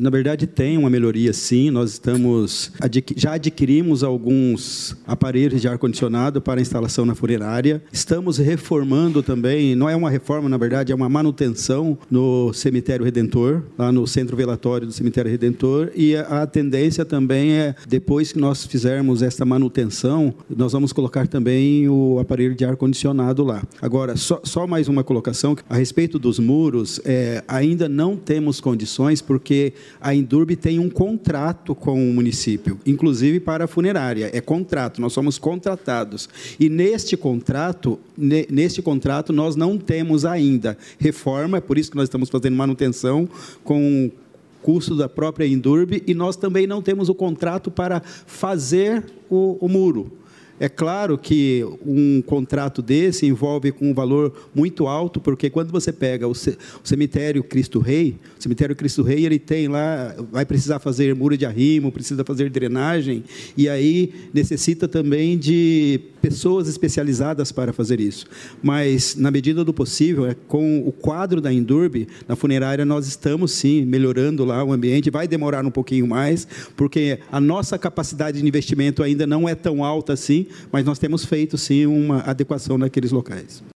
Na verdade, tem uma melhoria, sim. Nós já adquirimos alguns aparelhos de ar-condicionado para instalação na funerária. Estamos reformando também, não é uma reforma, na verdade, é uma manutenção no Cemitério Redentor, lá no centro velatório do Cemitério Redentor, e a tendência também é, depois que nós fizermos essa manutenção, nós vamos colocar também o aparelho de ar-condicionado lá. Agora, só mais uma colocação, a respeito dos muros, ainda não temos condições, porque a Indurb tem um contrato com o município, inclusive para a funerária, é contrato, nós somos contratados, e neste contrato nós não temos ainda reforma, é por isso que nós estamos fazendo manutenção com custo da própria Indurb, e nós também não temos o contrato para fazer o muro. É claro que um contrato desse envolve com um valor muito alto, porque quando você pega o cemitério Cristo Rei, ele tem lá, vai precisar fazer muro de arrimo, precisa fazer drenagem, e aí necessita também de pessoas especializadas para fazer isso. Mas, na medida do possível, com o quadro da Indurb, na funerária, nós estamos, sim, melhorando lá o ambiente. Vai demorar um pouquinho mais, porque a nossa capacidade de investimento ainda não é tão alta assim, mas nós temos feito, sim, uma adequação naqueles locais.